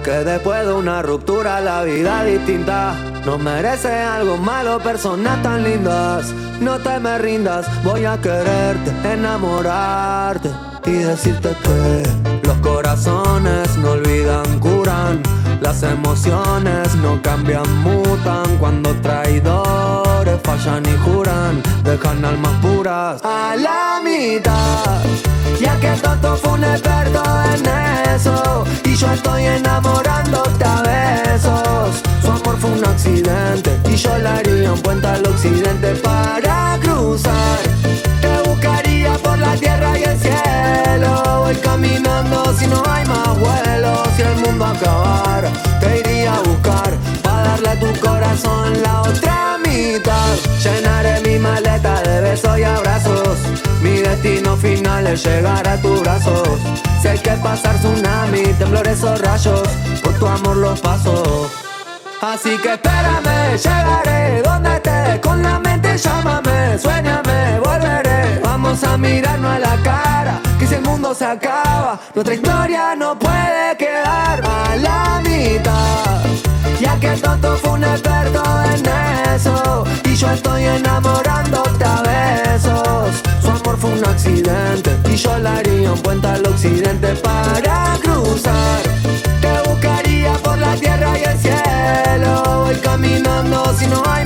Que después de una ruptura la vida es distinta. No merece algo malo, personas tan lindas. No te me rindas, voy a quererte, enamorarte y decirte que los corazones no olvidan, curan. Las emociones no cambian, mutan. Cuando traidores fallan y juran, dejan almas puras a la mitad. Ya que tonto fue un experto en eso, y yo estoy enamorándote a besos. Su amor fue un accidente, y yo le haría un puente al occidente para cruzar. Te buscaría por la tierra y el cielo. Voy caminando si no hay más vuelos. Si el mundo acabara, te iría a buscar para darle a tu corazón la otra mitad. Llenaré mi maleta de besos y abrazos. Mi destino final es llegar a tus brazos. Si hay que pasar tsunami, temblores o rayos, por tu amor los paso. Así que espérame, llegaré donde estés. Con la mente llámame, suéñame, volveré. Vamos a mirarnos a la cara, que si el mundo se acaba, nuestra historia no puede quedar a la mitad. Ya que el tonto fue un experto en eso, y yo estoy enamorándote a besos. Su amor fue un accidente, y yo le haría un puente al occidente para cruzar. Te buscaría por la tierra y el cielo. Voy caminando si no hay